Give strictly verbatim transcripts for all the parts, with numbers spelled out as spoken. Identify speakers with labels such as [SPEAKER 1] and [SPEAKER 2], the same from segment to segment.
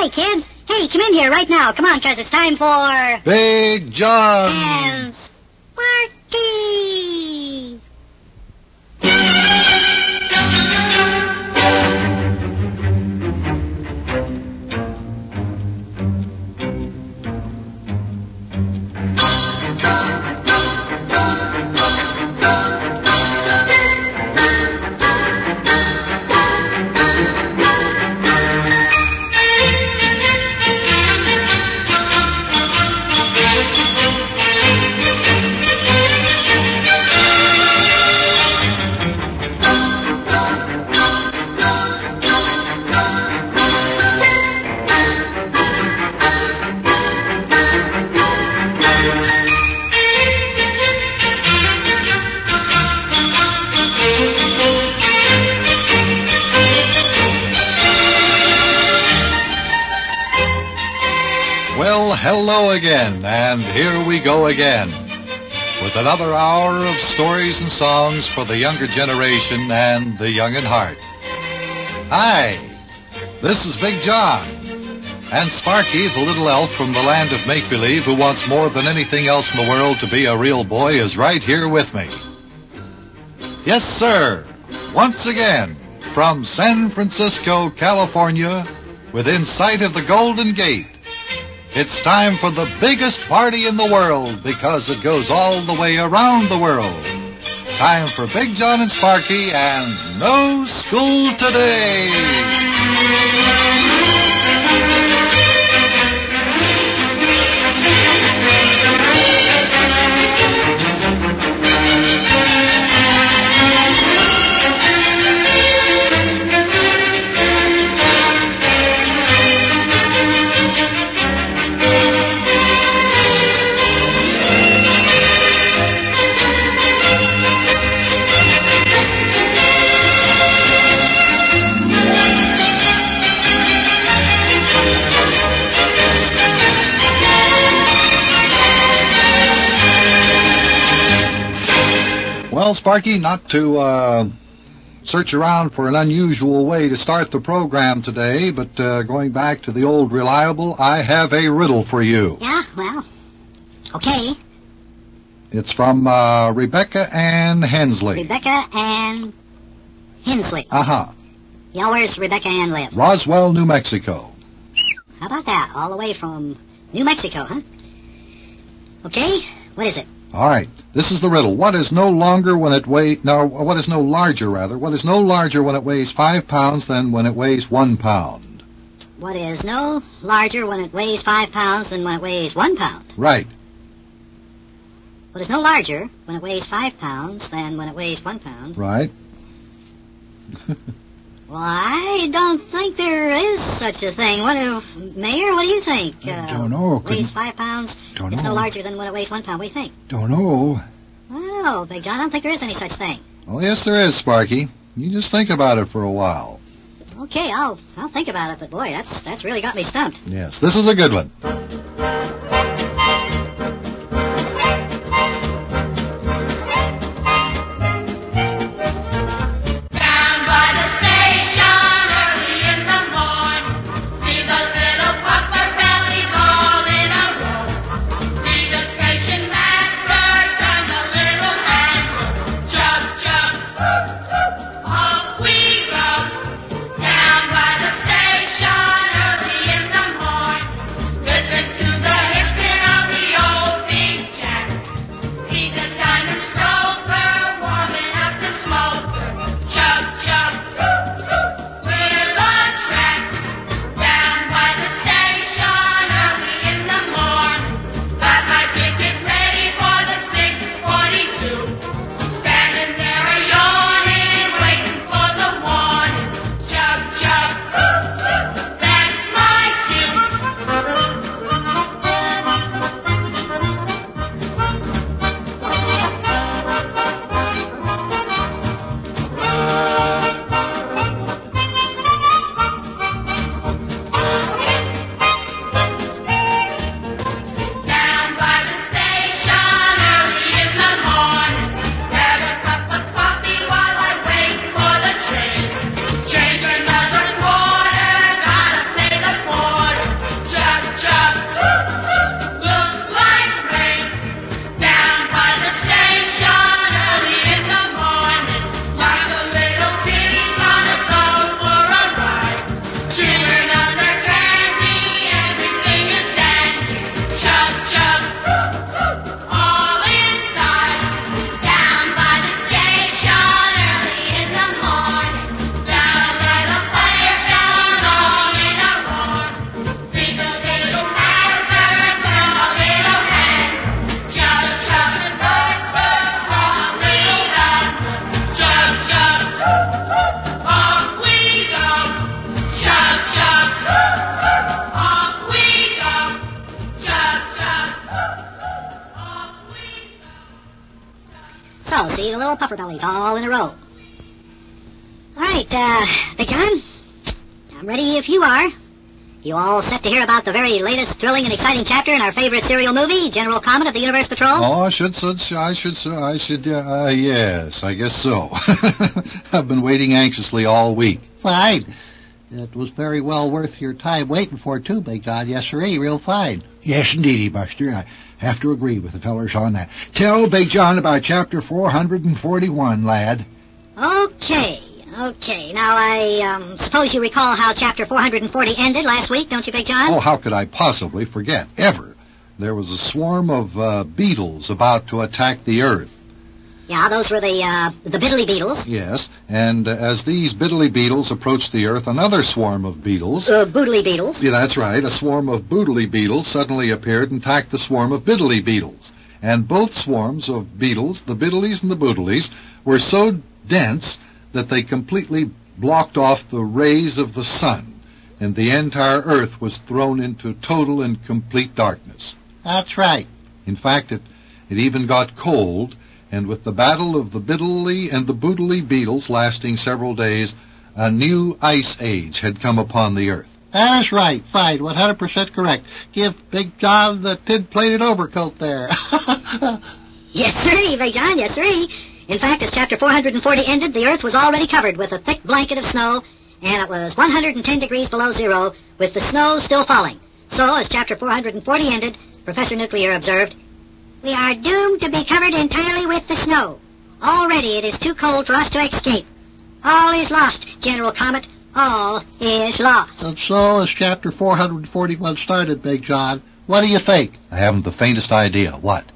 [SPEAKER 1] Hi, kids. Hey, come in here right now. Come on, because it's time for...
[SPEAKER 2] Big John.
[SPEAKER 1] And Sparky.
[SPEAKER 2] Hello again, and here we go again with another hour of stories and songs for the younger generation and the young at heart. Hi, this is Big John, and Sparky, the little elf from the land of make-believe who wants more than anything else in the world to be a real boy, is right here with me. Yes, sir, once again, from San Francisco, California, within sight of the Golden Gate, it's time for the biggest party in the world because it goes all the way around the world. Time for Big John and Sparky and No School Today. Well, Sparky, not to uh, search around for an unusual way to start the program today, but uh, going back to the old reliable, I have a riddle for you.
[SPEAKER 1] Yeah, well, okay.
[SPEAKER 2] It's from uh, Rebecca Ann Hensley.
[SPEAKER 1] Rebecca Ann Hensley.
[SPEAKER 2] Uh-huh.
[SPEAKER 1] Yeah, where's Rebecca Ann live?
[SPEAKER 2] Roswell, New Mexico.
[SPEAKER 1] How about that? All the way from New Mexico, huh? Okay, what is it?
[SPEAKER 2] All right. This is the riddle. What is no longer when it weighs... No, what is no larger, rather? What is no larger when it weighs five pounds than when it weighs one pound?
[SPEAKER 1] What is no larger when it weighs five pounds than when it weighs one pound?
[SPEAKER 2] Right.
[SPEAKER 1] What is no larger when it weighs five pounds than when it weighs one pound?
[SPEAKER 2] Right.
[SPEAKER 1] Well, I don't think there is such a thing. What, uh, Mayor, what do you think?
[SPEAKER 2] I
[SPEAKER 1] Uh,
[SPEAKER 2] don't know.
[SPEAKER 1] Weighs five pounds.
[SPEAKER 2] Don't
[SPEAKER 1] it's
[SPEAKER 2] know.
[SPEAKER 1] no larger than when it weighs one pound. What do you think?
[SPEAKER 2] Don't know.
[SPEAKER 1] I don't know, Big John. I don't think there is any such thing.
[SPEAKER 2] Oh, yes, there is, Sparky. You just think about it for a while.
[SPEAKER 1] Okay, I'll I'll think about it, but boy, that's that's really got me stumped.
[SPEAKER 2] Yes, this is a good one.
[SPEAKER 3] Listen to
[SPEAKER 1] all puffer bellies, all in a row. All right, uh, Big John, I'm ready if you are. You all set to hear about the very latest thrilling and exciting chapter in our favorite serial movie, General Comet of the Universe Patrol?
[SPEAKER 2] Oh, I should, I should, I should, uh, yes, I guess so. I've been waiting anxiously all week.
[SPEAKER 3] Fine. It was very well worth your time waiting for it, too, Big John. Yes, sirree, real fine.
[SPEAKER 4] Yes, indeedy, Buster. I have to agree with the fellers on that. Tell Big John about chapter four hundred forty-one, lad.
[SPEAKER 1] Okay. Okay, now I um, suppose you recall how chapter four hundred forty ended last week, don't you, Big John?
[SPEAKER 2] Oh, how could I possibly forget? Ever. There was a swarm of uh, beetles about to attack the Earth.
[SPEAKER 1] Yeah, those were the uh, the Biddly beetles.
[SPEAKER 2] Yes, and uh, as these Biddly beetles approached the Earth, another swarm of beetles...
[SPEAKER 1] Uh, Boodly beetles.
[SPEAKER 2] Yeah, that's right. A swarm of Boodly beetles suddenly appeared and attacked the swarm of Biddly beetles. And both swarms of beetles, the Biddlies and the Boodlies, were so dense that they completely blocked off the rays of the sun, and the entire Earth was thrown into total and complete darkness.
[SPEAKER 3] That's right.
[SPEAKER 2] In fact, it, it even got cold, and with the battle of the Biddly and the Boodly beetles lasting several days, a new ice age had come upon the Earth.
[SPEAKER 3] That's right. Fine. one hundred percent correct. Give Big John the tin-plated overcoat there.
[SPEAKER 1] Yes, sirree, Big John, yes, sirree. In fact, as chapter four hundred forty ended, the Earth was already covered with a thick blanket of snow, and it was one hundred ten degrees below zero, with the snow still falling. So, as chapter four hundred forty ended, Professor Nuclear observed, "We are doomed to be covered entirely with the snow. Already it is too cold for us to escape. All is lost, General Comet. All is lost."
[SPEAKER 3] And so, as chapter four hundred forty-one started, Big John, what do you think?
[SPEAKER 2] I haven't the faintest idea. What?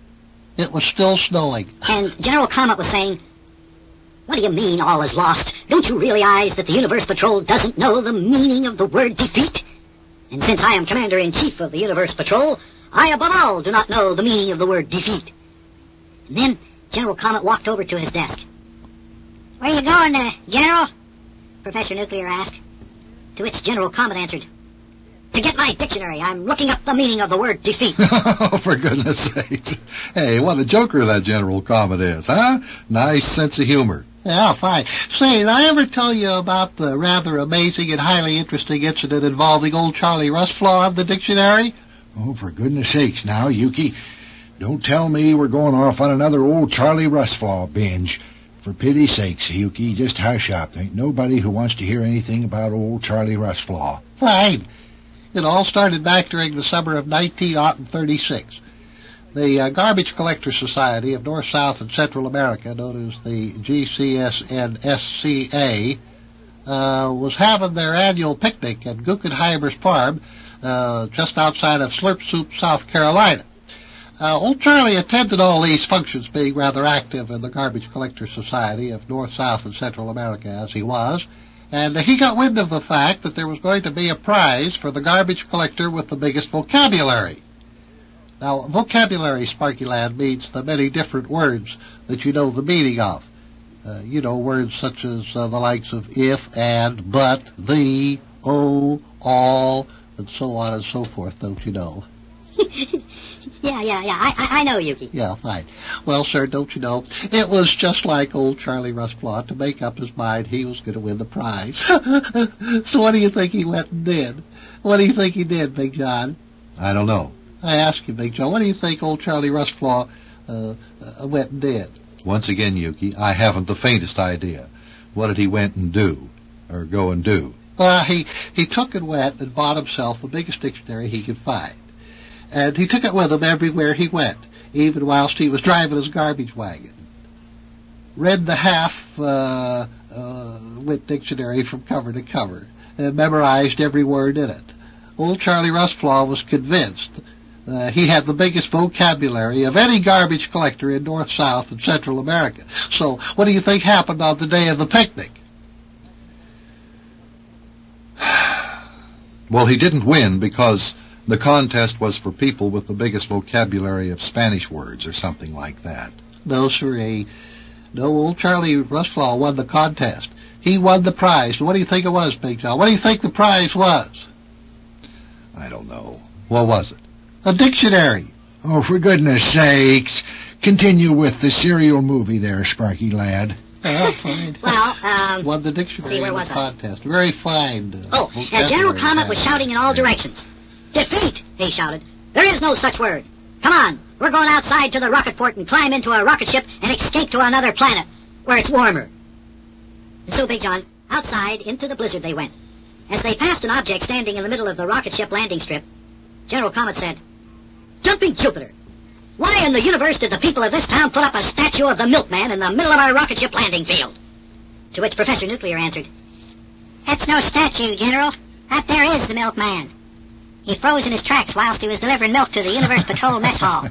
[SPEAKER 3] It was still snowing.
[SPEAKER 1] And General Comet was saying, "What do you mean all is lost? Don't you realize that the Universe Patrol doesn't know the meaning of the word defeat? And since I am Commander-in-Chief of the Universe Patrol, I above all do not know the meaning of the word defeat." And then General Comet walked over to his desk. "Where you going, uh, General?" Professor Nuclear asked. To which General Comet answered, "To get my dictionary. I'm looking up the meaning of the word defeat."
[SPEAKER 2] Oh, for goodness sakes. Hey, what a joker that General Comet is, huh? Nice sense of humor.
[SPEAKER 3] Yeah, fine. Say, did I ever tell you about the rather amazing and highly interesting incident involving old Charlie Russflaw in the dictionary?
[SPEAKER 4] Oh, for goodness sakes now, Yuki. Don't tell me we're going off on another old Charlie Russflaw binge. For pity's sakes, Yuki, just hush up. There ain't nobody who wants to hear anything about old Charlie Russflaw.
[SPEAKER 3] Fine. It all started back during the summer of nineteen thirty-six. The uh, Garbage Collector Society of North, South, and Central America, known as the G C S N S C A, uh, was having their annual picnic at Guggenheimer's Farm, uh, just outside of Slurp Soup, South Carolina. Uh, old Charlie attended all these functions, being rather active in the Garbage Collector Society of North, South, and Central America, as he was, and he got wind of the fact that there was going to be a prize for the garbage collector with the biggest vocabulary. Now, vocabulary, Sparky Lad, means the many different words that you know the meaning of. Uh, you know, words such as uh, the likes of if, and, but, the, oh, all, and so on and so forth, don't you know?
[SPEAKER 1] Yeah, yeah, yeah, I, I, I know, Yuki.
[SPEAKER 3] Yeah, fine. Well, sir, don't you know, it was just like old Charlie Russflaw to make up his mind he was going to win the prize. So what do you think he went and did? What do you think he did, Big John?
[SPEAKER 2] I don't know.
[SPEAKER 3] I ask you, Big John, what do you think old Charlie Russflaw uh, uh, went and did?
[SPEAKER 2] Once again, Yuki, I haven't the faintest idea. What did he went and do, or go and do?
[SPEAKER 3] Well, he, he took and went and bought himself the biggest dictionary he could find. And he took it with him everywhere he went, even whilst he was driving his garbage wagon. Read the half uh, uh, wit dictionary from cover to cover, and memorized every word in it. Old Charlie Russflaw was convinced uh, he had the biggest vocabulary of any garbage collector in North, South, and Central America. So what do you think happened on the day of the picnic?
[SPEAKER 2] Well, he didn't win because the contest was for people with the biggest vocabulary of Spanish words or something like that.
[SPEAKER 3] No, sirree. No, old Charlie Russflaw won the contest. He won the prize. What do you think it was, Big John? What do you think the prize was?
[SPEAKER 2] I don't know. What was it?
[SPEAKER 3] A dictionary.
[SPEAKER 4] Oh, for goodness sakes. continue with the serial movie there, Sparky lad.
[SPEAKER 3] Oh, fine.
[SPEAKER 1] Well, um...
[SPEAKER 3] Won the dictionary
[SPEAKER 1] see, where was I?
[SPEAKER 3] contest. Very fine. Uh,
[SPEAKER 1] Oh, uh, General Comet was shouting in all directions. Defeat, he shouted. There is no such word. Come on, we're going outside to the rocket port and climb into a rocket ship and escape to another planet where it's warmer. And so, Big John, outside into the blizzard they went. As they passed an object standing in the middle of the rocket ship landing strip, General Comet said, "Jumping Jupiter! Why in the universe did the people of this town put up a statue of the milkman in the middle of our rocket ship landing field?" To which Professor Nuclear answered, "That's no statue, General. That there is the milkman. He froze in his tracks whilst he was delivering milk to the Universe Patrol mess hall."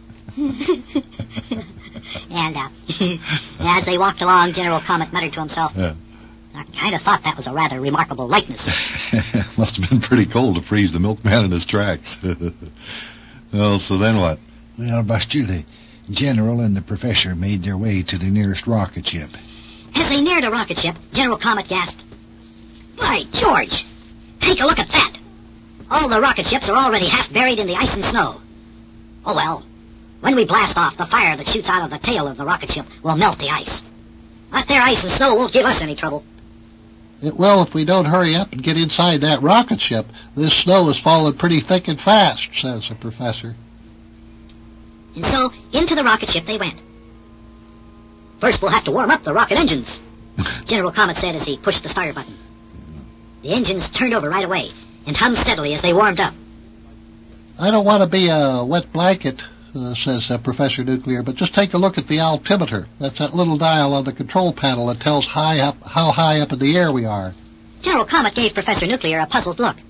[SPEAKER 1] And uh, as they walked along, General Comet muttered to himself,
[SPEAKER 2] Yeah.
[SPEAKER 1] "I kind of thought that was a rather remarkable likeness."
[SPEAKER 2] Must have been pretty cold to freeze the milkman in his tracks. Well, so then what?
[SPEAKER 4] Well, Buster, the general and the professor made their way to the nearest rocket ship.
[SPEAKER 1] As they neared a rocket ship, General Comet gasped, "By George! Take a look at that! All the rocket ships are already half buried in the ice and snow. Oh well, when we blast off, the fire that shoots out of the tail of the rocket ship will melt the ice. That there ice and snow won't give us any trouble."
[SPEAKER 3] It will if we don't hurry up and get inside that rocket ship. This snow is falling pretty thick and fast, says the professor.
[SPEAKER 1] And so, into the rocket ship they went. "First we'll have to warm up the rocket engines," General Comet said as he pushed the starter button. The engines turned over right away and hummed steadily as they warmed up.
[SPEAKER 3] I don't want to be a wet blanket, uh, says uh, Professor Nuclear, but just take a look at the altimeter. That's that little dial on the control panel that tells high up, how high up in the air we are.
[SPEAKER 1] General Comet gave Professor Nuclear a puzzled look.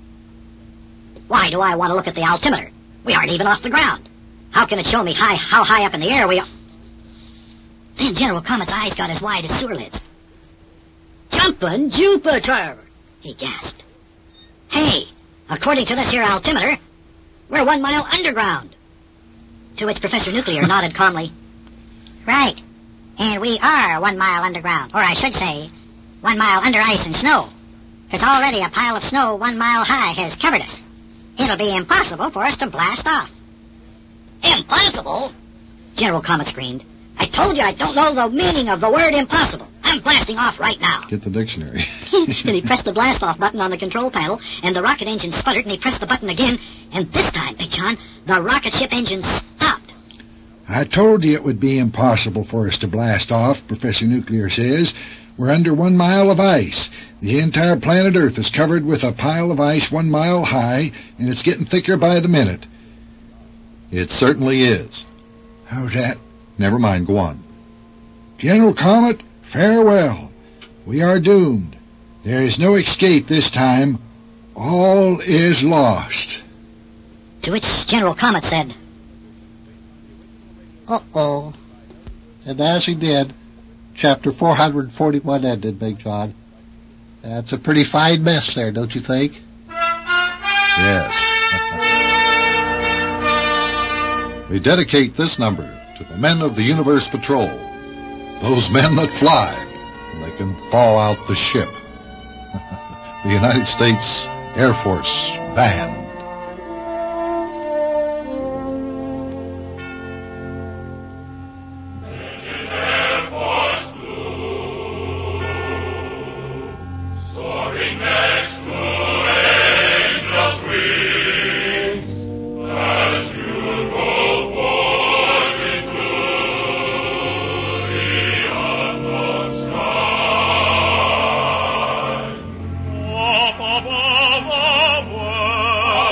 [SPEAKER 1] "Why do I want to look at the altimeter? We aren't even off the ground. How can it show me high, how high up in the air we are?" Then General Comet's eyes got as wide as sewer lids. "Jumpin' Jupiter!" he gasped. "Hey, according to this here altimeter, we're one mile underground." To which Professor Nuclear nodded calmly. "Right, and we are one mile underground, or I should say, one mile under ice and snow, because already a pile of snow one mile high has covered us. It'll be impossible for us to blast off." "Impossible?" General Comet screamed. "I told you I don't know the meaning of the word impossible. I'm blasting off right now."
[SPEAKER 2] Get the dictionary.
[SPEAKER 1] And he pressed the blast-off button on the control panel, and the rocket engine sputtered, and he pressed the button again, and this time, Big John, the rocket ship engine stopped.
[SPEAKER 4] I told you it would be impossible for us to blast off, Professor Nuclear says. We're under one mile of ice. The entire planet Earth is covered with a pile of ice one mile high, and it's getting thicker by the minute.
[SPEAKER 2] It certainly is.
[SPEAKER 4] How's that?
[SPEAKER 2] Never mind, go on.
[SPEAKER 4] General Comet, farewell. We are doomed. There is no escape this time. All is lost.
[SPEAKER 1] To which General Comet said, "Uh-oh."
[SPEAKER 3] And as he did, chapter four hundred forty-one ended, Big John. That's a pretty fine mess there, don't you think?
[SPEAKER 2] Yes. We dedicate this number to the men of the Universe Patrol, those men that fly, and they can thaw out the ship. The United States Air Force Band.
[SPEAKER 5] Above all words.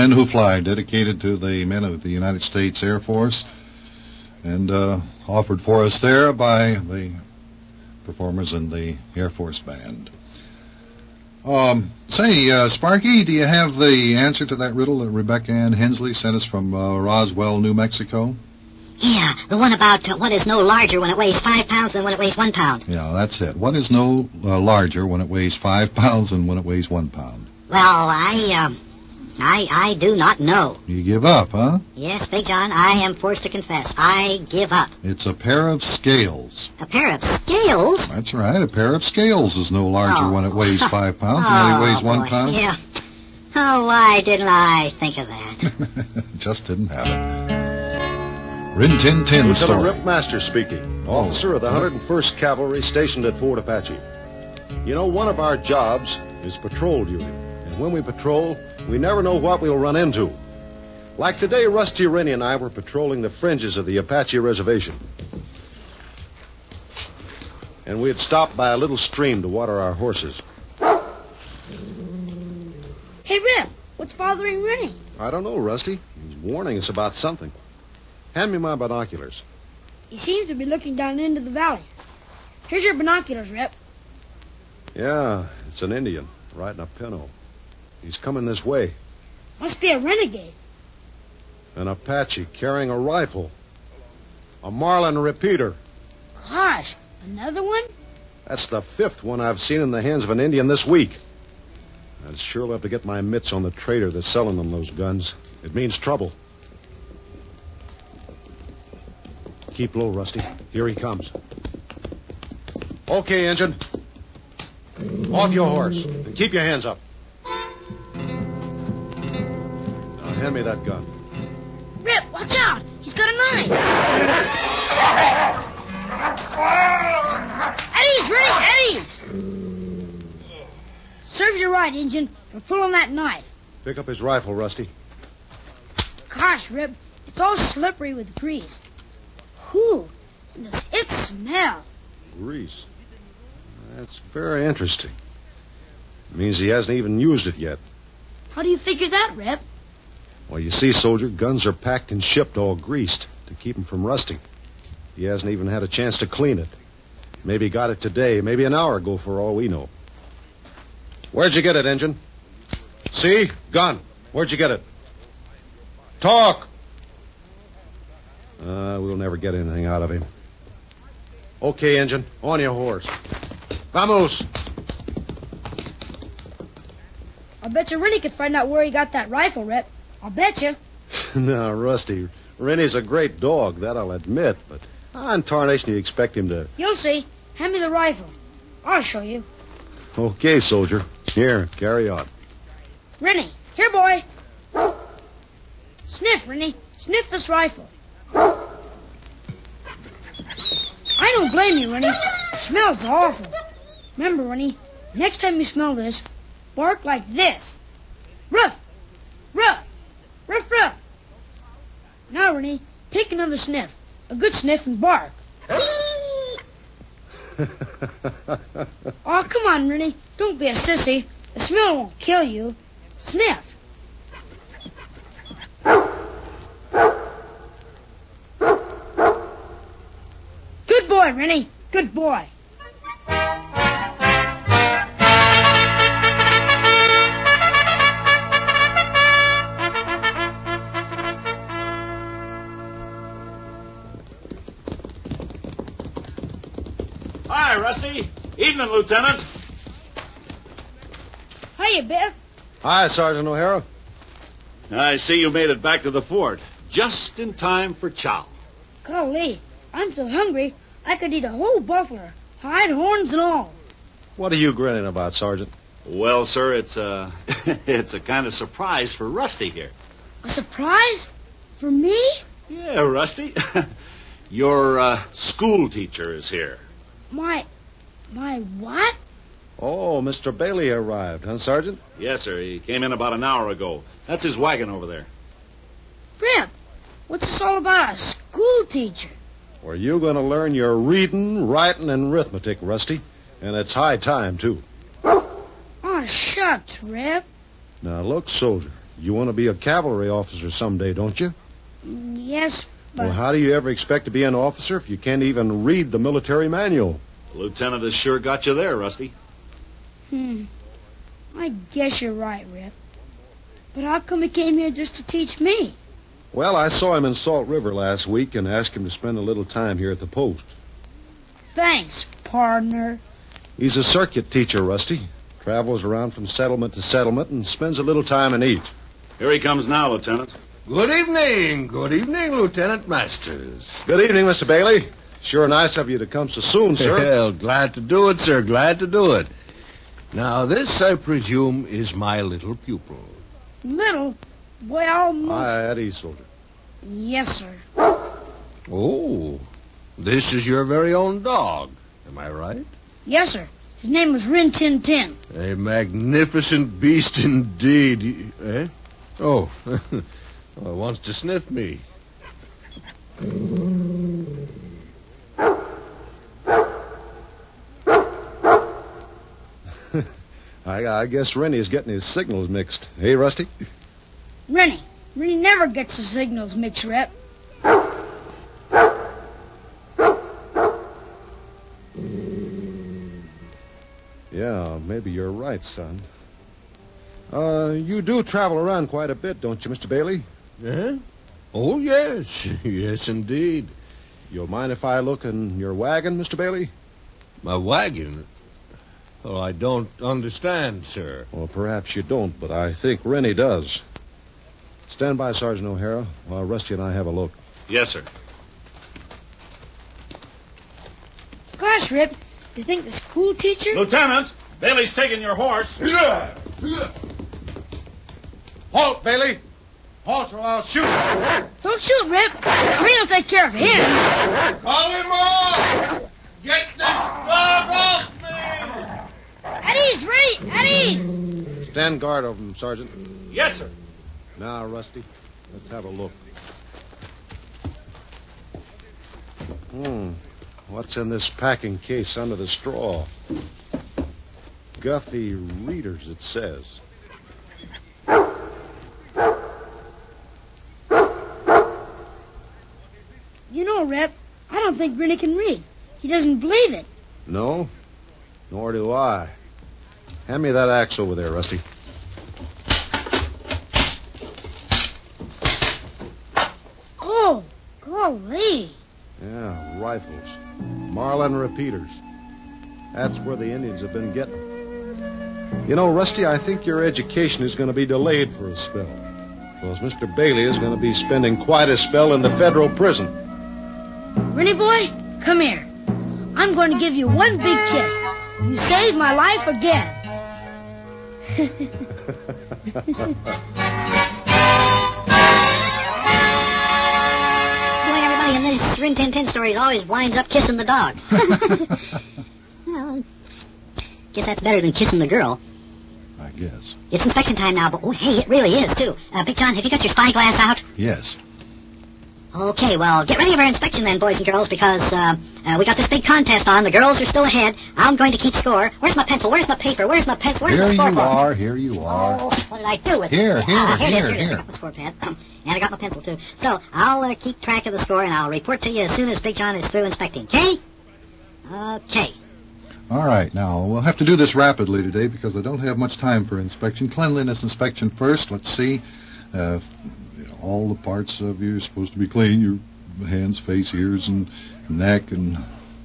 [SPEAKER 2] Men Who Fly, dedicated to the men of the United States Air Force, and uh, offered for us there by the performers in the Air Force Band. Um, say, uh, Sparky, do you have the answer to that riddle that Rebecca Ann Hensley sent us from uh, Roswell, New Mexico?
[SPEAKER 1] Yeah, the one about uh, what is no larger when it weighs five pounds than when it weighs one pound.
[SPEAKER 2] Yeah, that's it. What is no uh, larger when it weighs five pounds than when it weighs one pound?
[SPEAKER 1] Well, I, um, I, I do not know.
[SPEAKER 2] You give up, huh?
[SPEAKER 1] Yes, Big John, I am forced to confess. I give up.
[SPEAKER 2] It's a pair of scales.
[SPEAKER 1] A pair of scales?
[SPEAKER 2] That's right. A pair of scales is no larger
[SPEAKER 1] Oh.
[SPEAKER 2] when it weighs five pounds
[SPEAKER 1] oh,
[SPEAKER 2] than when it weighs one
[SPEAKER 1] boy.
[SPEAKER 2] pound.
[SPEAKER 1] Yeah. Oh, why didn't I think of that?
[SPEAKER 2] Just didn't happen. Rin Tin Tin
[SPEAKER 5] Lieutenant
[SPEAKER 2] story.
[SPEAKER 5] Rip Master speaking,
[SPEAKER 2] Oh.
[SPEAKER 5] officer of the one hundred first Cavalry stationed at Fort Apache. You know, one of our jobs is patrol duty. And when we patrol, we never know what we'll run into. Like today, Rusty Rennie and I were patrolling the fringes of the Apache reservation. And we had stopped by a little stream to water our horses.
[SPEAKER 6] Hey, Rip, what's bothering Rennie?
[SPEAKER 5] I don't know, Rusty. He's warning us about something. Hand me my binoculars.
[SPEAKER 6] He seems to be looking down into the valley. Here's your binoculars, Rip.
[SPEAKER 5] Yeah, it's an Indian riding a pinto. He's coming this way.
[SPEAKER 6] Must be a renegade.
[SPEAKER 5] An Apache carrying a rifle. A Marlin repeater.
[SPEAKER 6] Gosh, another one?
[SPEAKER 5] That's the fifth one I've seen in the hands of an Indian this week. I'd sure love to get my mitts on the trader that's selling them those guns. It means trouble. Keep low, Rusty. Here he comes. Okay, engine. Off your horse. And keep your hands up. Now, hand me that gun.
[SPEAKER 6] Rip, watch out! He's got a knife! Eddies, Rennie, Eddies! Serves you right, Injun, for pulling that knife.
[SPEAKER 5] Pick up his rifle, Rusty.
[SPEAKER 6] Gosh, Rip, it's all slippery with grease. Whew, and does it smell?
[SPEAKER 5] Grease. That's very interesting. It means he hasn't even used it yet.
[SPEAKER 6] How do you figure that, Rip?
[SPEAKER 5] Well, you see, soldier, guns are packed and shipped all greased to keep them from rusting. He hasn't even had a chance to clean it. Maybe got it today, maybe an hour ago for all we know. Where'd you get it, Engine? See? Gun. Where'd you get it? Talk! Uh, we'll never get anything out of him. Okay, Engine. On your horse. Vamos!
[SPEAKER 6] I'll bet you Rennie could find out where he got that rifle, Rip. I'll bet you.
[SPEAKER 5] No, Rusty. Rennie's a great dog, that I'll admit, but how in tarnation do you expect him to...
[SPEAKER 6] You'll see. Hand me the rifle. I'll show you.
[SPEAKER 5] Okay, soldier. Here, carry on.
[SPEAKER 6] Rennie, here, boy. Sniff, Rennie. Sniff this rifle. I don't blame you, Rennie. It smells awful. Remember, Rennie, next time you smell this, bark like this. Ruff! Ruff! Ruff, ruff! Now, Rennie, take another sniff. A good sniff and bark. Oh, come on, Rennie. Don't be a sissy. The smell won't kill you. Sniff. Good boy, Rennie. Good boy.
[SPEAKER 7] Hi, Rusty. Evening, Lieutenant.
[SPEAKER 6] Hiya, Biff.
[SPEAKER 5] Hi, Sergeant O'Hara.
[SPEAKER 7] I see you made it back to the fort just in time for chow.
[SPEAKER 6] Golly, I'm so hungry I could eat a whole buffalo, hide, horns, and all.
[SPEAKER 5] What are you grinning about, Sergeant?
[SPEAKER 7] Well, sir, it's a it's a kind of surprise for Rusty here.
[SPEAKER 6] A surprise? For me?
[SPEAKER 7] Yeah, Rusty. Your uh, school teacher is here.
[SPEAKER 6] My... my what?
[SPEAKER 5] Oh, Mister Bailey arrived, huh, Sergeant?
[SPEAKER 7] Yes, sir. He came in about an hour ago. That's his wagon over there.
[SPEAKER 6] Rip, what's this all about a school teacher?
[SPEAKER 5] Well, you're going to learn your reading, writing, and arithmetic, Rusty. And it's high time, too.
[SPEAKER 6] Oh, shucks, Rip.
[SPEAKER 5] Now, look, soldier, You want to be a cavalry officer someday, don't you?
[SPEAKER 6] Yes, but...
[SPEAKER 5] Well, how do you ever expect to be an officer if you can't even read the military manual?
[SPEAKER 7] The lieutenant has sure got you there, Rusty.
[SPEAKER 6] Hmm. I guess you're right, Rip. But how come he came here just to teach me?
[SPEAKER 5] Well, I saw him in Salt River last week and asked him to spend a little time here at the post.
[SPEAKER 6] Thanks, partner.
[SPEAKER 5] He's a circuit teacher, Rusty. Travels around from settlement to settlement and spends a little time in each.
[SPEAKER 7] Here he comes now, Lieutenant.
[SPEAKER 8] Good evening. Good evening, Lieutenant Masters.
[SPEAKER 5] Good evening, Mister Bailey. Sure nice of you to come so soon, sir.
[SPEAKER 8] Well, glad to do it, sir. Glad to do it. Now, this, I presume, is my little pupil.
[SPEAKER 6] Little? Well, most...
[SPEAKER 5] Hi, at ease, soldier.
[SPEAKER 6] Yes, sir.
[SPEAKER 8] Oh, this is your very own dog. Am I right?
[SPEAKER 6] Yes, sir. His name was Rin Tin Tin.
[SPEAKER 8] A magnificent beast indeed. Eh? Oh, well, wants to sniff me.
[SPEAKER 5] I, I guess Rennie is getting his signals mixed. Hey, Rusty?
[SPEAKER 6] Rennie. Rennie never gets the signals mixed, Rep.
[SPEAKER 5] Yeah, maybe you're right, son. Uh, you do travel around quite a bit, don't you, Mister Bailey?
[SPEAKER 8] Eh? Oh, yes. Yes, indeed.
[SPEAKER 5] You'll mind if I look in your wagon, Mister Bailey?
[SPEAKER 8] My wagon? Oh, I don't understand, sir.
[SPEAKER 5] Well, perhaps you don't, but I think Rennie does. Stand by, Sergeant O'Hara, while Rusty and I have a look.
[SPEAKER 7] Yes, sir.
[SPEAKER 6] Gosh, Rip, you think the school teacher...
[SPEAKER 7] Lieutenant, Bailey's taking your horse.
[SPEAKER 4] Halt, Bailey! Halt or I'll shoot!
[SPEAKER 6] Don't shoot, Rip. Rennie will take care of him.
[SPEAKER 4] Call him off! Get this dog off me!
[SPEAKER 6] At ease, Rennie! At ease!
[SPEAKER 5] Stand guard over him, Sergeant.
[SPEAKER 7] Yes, sir.
[SPEAKER 5] Now, Rusty, let's have a look. Hmm. What's in this packing case under the straw? Guffey Readers, it says.
[SPEAKER 6] You know, Rep, I don't think Rennie can read. He doesn't believe it.
[SPEAKER 5] No? Nor do I. Hand me that axe over there, Rusty.
[SPEAKER 6] Oh, golly.
[SPEAKER 5] Yeah, rifles. Marlin repeaters. That's where the Indians have been getting them. You know, Rusty, I think your education is going to be delayed for a spell. Because Mister Bailey is going to be spending quite a spell in the federal prison.
[SPEAKER 6] Rennie boy, come here. I'm going to give you one big kiss. You saved my life again.
[SPEAKER 1] Boy, everybody in this Rin Tin Tin stories always winds up kissing the dog. Well, guess that's better than kissing the girl.
[SPEAKER 4] I guess.
[SPEAKER 1] It's inspection time now, but oh, hey, it really is, too. Uh, Big John, have you got your spyglass out?
[SPEAKER 4] Yes.
[SPEAKER 1] Okay, well, get ready for inspection then, boys and girls, because uh, uh, we got this big contest on. The girls are still ahead. I'm going to keep score. Where's my pencil? Where's my paper? Where's my pencil? Where's
[SPEAKER 4] Here
[SPEAKER 1] my
[SPEAKER 4] you
[SPEAKER 1] scoreboard?
[SPEAKER 4] are. Here you are.
[SPEAKER 1] Oh, what did I do with
[SPEAKER 4] Here,
[SPEAKER 1] it?
[SPEAKER 4] here,
[SPEAKER 1] Ah, here, it is,
[SPEAKER 4] here,
[SPEAKER 1] here, it is. I
[SPEAKER 4] here.
[SPEAKER 1] got my score pad. And I got my pencil, too. So, I'll uh, keep track of the score, and I'll report to you as soon as Big John is through inspecting, okay? Okay.
[SPEAKER 9] All right, now, we'll have to do this rapidly today because I don't have much time for inspection. Cleanliness inspection first. Let's see. Uh, all the parts of you are supposed to be clean. Your hands, face, ears, and neck, and...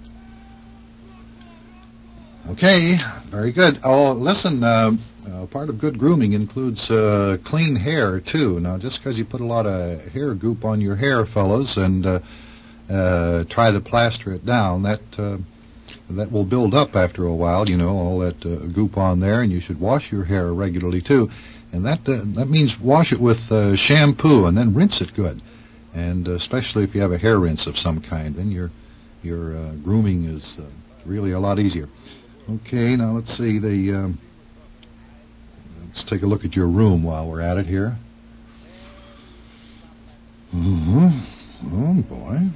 [SPEAKER 9] Okay, very good. Oh, listen, uh, uh, part of good grooming includes uh, clean hair, too. Now, just because you put a lot of hair goop on your hair, fellas, and uh, uh, try to plaster it down, that... Uh, That will build up after a while, you know, all that uh, goop on there, and you should wash your hair regularly, too. And that uh, that means wash it with uh, shampoo and then rinse it good. And uh, especially if you have a hair rinse of some kind, then your your uh, grooming is uh, really a lot easier. Okay, now let's see. The um, let's take a look at your room while we're at it here. Mm-hmm. Oh, boy.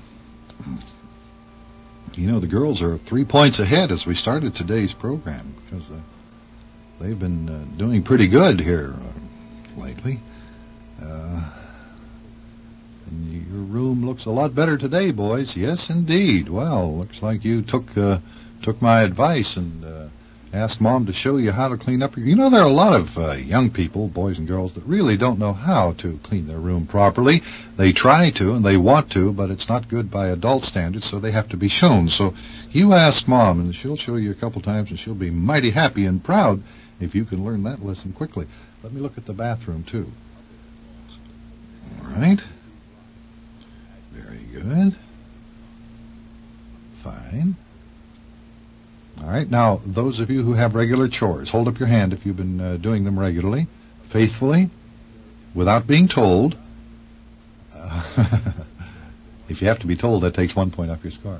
[SPEAKER 9] You know, the girls are three points ahead as we started today's program because uh, they've been uh, doing pretty good here. Uh, lately. Uh, and your room looks a lot better today, boys. Yes, indeed. Well, looks like you took uh, took my advice and uh, asked Mom to show you how to clean up your... You know, there are a lot of uh, young people, boys and girls, that really don't know how to clean their room properly. They try to and they want to, but it's not good by adult standards, so they have to be shown. So you ask Mom, and she'll show you a couple times, and she'll be mighty happy and proud if you can learn that lesson quickly. Let me look at the bathroom, too. All right. Very good. Fine. All right. Now, those of you who have regular chores, hold up your hand if you've been uh, doing them regularly, faithfully, without being told. Uh, if you have to be told, that takes one point off your score.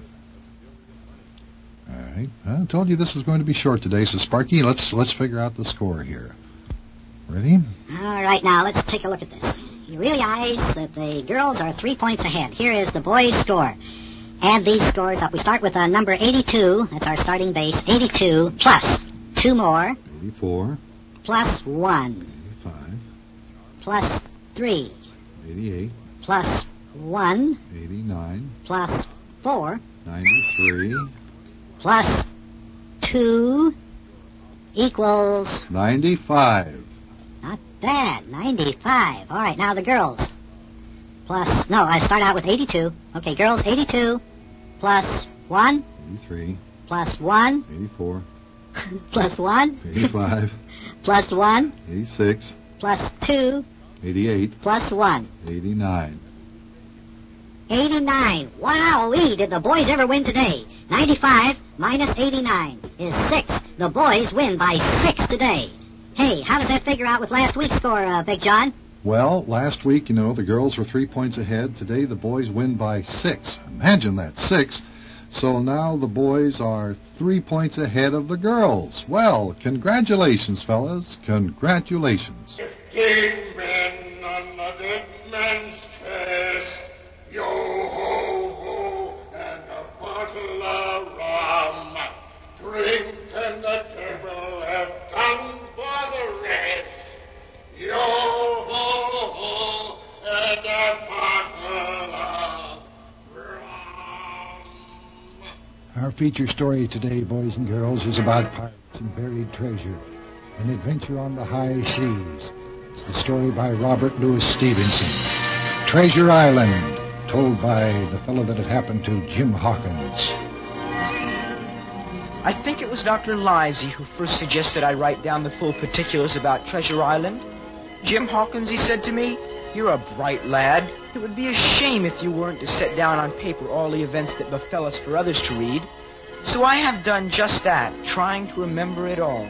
[SPEAKER 9] All right. I told you this was going to be short today, so Sparky, let's let's figure out the score here. Ready?
[SPEAKER 1] All right, now let's take a look at this. You realize that the girls are three points ahead. Here is the boys' score. Add these scores up. We start with uh, number eighty-two. That's our starting base. eighty-two plus two more.
[SPEAKER 9] eighty-four.
[SPEAKER 1] Plus one.
[SPEAKER 9] eighty-five.
[SPEAKER 1] Plus three.
[SPEAKER 9] eighty-eight.
[SPEAKER 1] Plus one.
[SPEAKER 9] eighty-nine.
[SPEAKER 1] Plus four.
[SPEAKER 9] ninety-three.
[SPEAKER 1] Plus two equals...
[SPEAKER 9] ninety-five.
[SPEAKER 1] Not bad. ninety-five. All right, now the girls. Plus, no, I start out with eighty-two. Okay, girls, eighty-two. Plus one.
[SPEAKER 9] eighty-three.
[SPEAKER 1] Plus one.
[SPEAKER 9] eighty-four.
[SPEAKER 1] Plus one.
[SPEAKER 9] eighty-five.
[SPEAKER 1] Plus one.
[SPEAKER 9] eighty-six.
[SPEAKER 1] Plus two.
[SPEAKER 9] eighty-eight.
[SPEAKER 1] Plus one.
[SPEAKER 9] eighty-nine.
[SPEAKER 1] eighty-nine. Wowee, did the boys ever win today? ninety-five minus eighty-nine is six. The boys win by six today. Hey, how does that figure out with last week's score, uh, Big John?
[SPEAKER 9] Well, last week, you know, the girls were three points ahead. Today, the boys win by six. Imagine that, six. So now the boys are three points ahead of the girls. Well, congratulations, fellas. Congratulations.
[SPEAKER 10] Fifteen men on a dead man's chest. Yo ho ho, and a bottle of rum. Drink and the devil have done for the rest. Yo ho ho, and a bottle of rum.
[SPEAKER 4] Our feature story today, boys and girls, is about pirates and buried treasure, an adventure on the high seas. It's the story by Robert Louis Stevenson. Treasure Island, told by the fellow that it happened to, Jim Hawkins.
[SPEAKER 11] I think it was Doctor Livesey who first suggested I write down the full particulars about Treasure Island. Jim Hawkins, he said to me, you're a bright lad. It would be a shame if you weren't to set down on paper all the events that befell us for others to read. So I have done just that, trying to remember it all.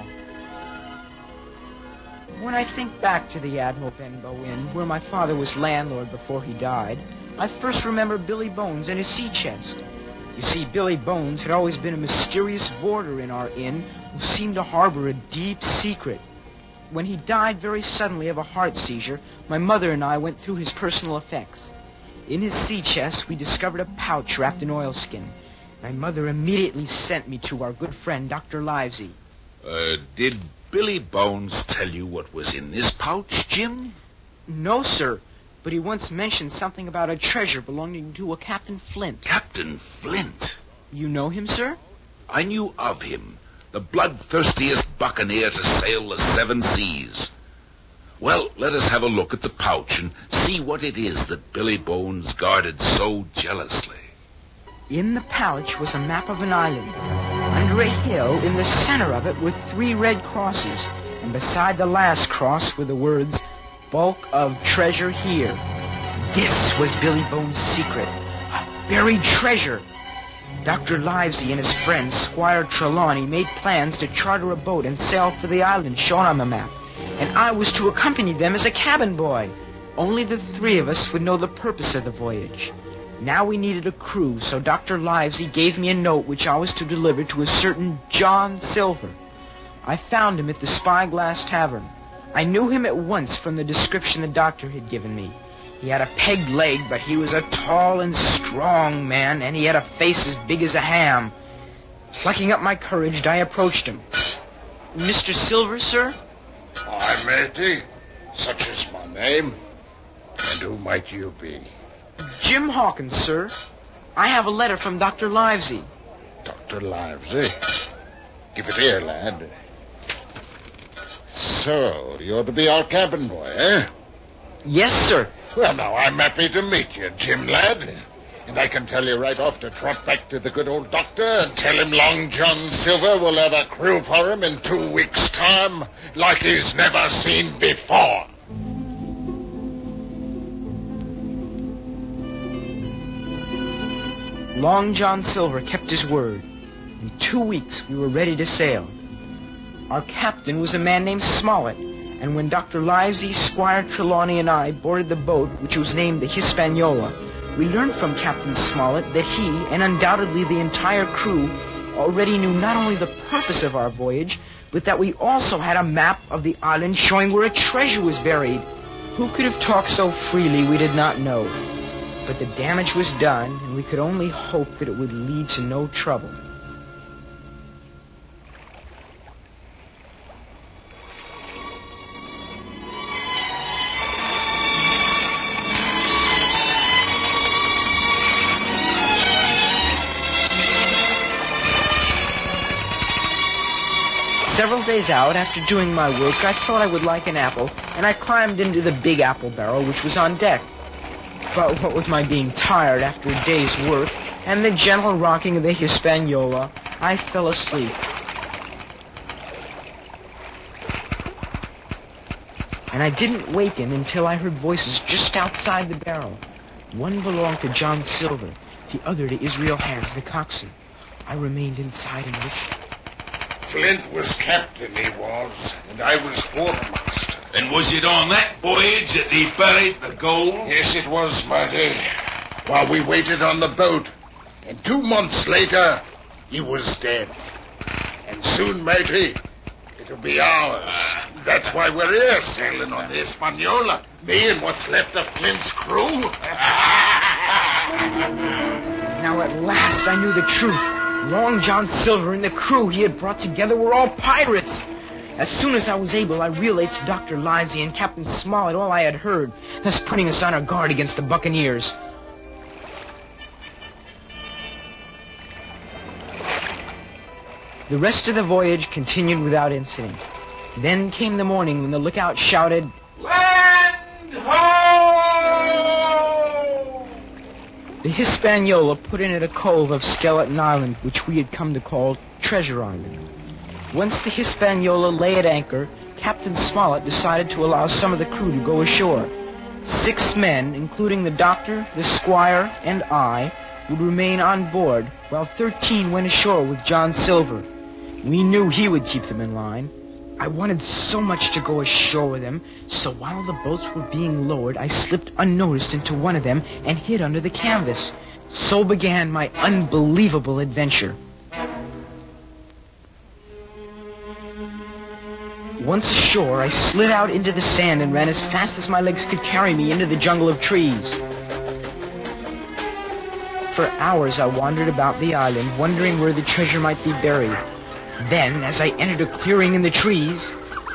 [SPEAKER 11] When I think back to the Admiral Benbow Inn, where my father was landlord before he died, I first remember Billy Bones and his sea chest. You see, Billy Bones had always been a mysterious boarder in our inn who seemed to harbor a deep secret. When he died very suddenly of a heart seizure, my mother and I went through his personal effects. In his sea chest, we discovered a pouch wrapped in oilskin. My mother immediately sent me to our good friend, Doctor Livesey.
[SPEAKER 10] Uh, did Billy Bones tell you what was in this pouch, Jim?
[SPEAKER 11] No, sir, but he once mentioned something about a treasure belonging to a Captain Flint.
[SPEAKER 10] Captain Flint?
[SPEAKER 11] You know him, sir?
[SPEAKER 10] I knew of him. The bloodthirstiest buccaneer to sail the seven seas. Well, let us have a look at the pouch and see what it is that Billy Bones guarded so jealously.
[SPEAKER 11] In the pouch was a map of an island. Under a hill, in the center of it, were three red crosses, and beside the last cross were the words, "Bulk of treasure here." This was Billy Bones' secret. A buried treasure. Doctor Livesey and his friend, Squire Trelawney, made plans to charter a boat and sail for the island shown on the map, and I was to accompany them as a cabin boy. Only the three of us would know the purpose of the voyage. Now we needed a crew, so Doctor Livesey gave me a note which I was to deliver to a certain John Silver. I found him at the Spyglass Tavern. I knew him at once from the description the doctor had given me. He had a pegged leg, but he was a tall and strong man, and he had a face as big as a ham. Plucking up my courage, I approached him. "Mister Silver, sir?"
[SPEAKER 10] Hi, matey.
[SPEAKER 8] Such is my name. And who might you be?
[SPEAKER 11] Jim Hawkins, sir. I have a letter from Doctor Livesey.
[SPEAKER 8] Doctor Livesey? Give it here, lad. So, you're to be our cabin boy, eh?
[SPEAKER 11] Yes, sir.
[SPEAKER 8] Well, now, I'm happy to meet you, Jim, lad. And I can tell you right off to trot back to the good old doctor and tell him Long John Silver will have a crew for him in two weeks' time like he's never seen before.
[SPEAKER 11] Long John Silver kept his word. In two weeks, we were ready to sail. Our captain was a man named Smollett, and when Doctor Livesey, Squire Trelawney, and I boarded the boat, which was named the Hispaniola, we learned from Captain Smollett that he, and undoubtedly the entire crew, already knew not only the purpose of our voyage, but that we also had a map of the island showing where a treasure was buried. Who could have talked so freely we did not know. But the damage was done, and we could only hope that it would lead to no trouble. Several days out, after doing my work, I thought I would like an apple, and I climbed into the big apple barrel, which was on deck. But what with my being tired after a day's work, and the gentle rocking of the Hispaniola, I fell asleep. And I didn't waken until I heard voices just outside the barrel. One belonged to John Silver, the other to Israel Hands, the coxswain. I remained inside and listened.
[SPEAKER 8] Flint was captain, he was, and I was quartermaster.
[SPEAKER 10] And was it on that voyage that he buried the gold?
[SPEAKER 8] Yes, it was, Marty. While we waited on the boat. And two months later, he was dead. And soon, matey, it'll be ours. That's why we're here, sailing on the Hispaniola. Me and what's left of Flint's crew.
[SPEAKER 11] Now at last I knew the truth. Long John Silver and the crew he had brought together were all pirates. As soon as I was able, I relayed to Doctor Livesey and Captain Smollett all I had heard, thus putting us on our guard against the buccaneers. The rest of the voyage continued without incident. Then came the morning when the lookout shouted, "Land ho!" The Hispaniola put in at a cove of Skeleton Island, which we had come to call Treasure Island. Once the Hispaniola lay at anchor, Captain Smollett decided to allow some of the crew to go ashore. Six men, including the doctor, the squire, and I, would remain on board, while thirteen went ashore with John Silver. We knew he would keep them in line. I wanted so much to go ashore with him, so while the boats were being lowered, I slipped unnoticed into one of them and hid under the canvas. So began my unbelievable adventure. Once ashore, I slid out into the sand and ran as fast as my legs could carry me into the jungle of trees. For hours I wandered about the island, wondering where the treasure might be buried. Then, as I entered a clearing in the trees,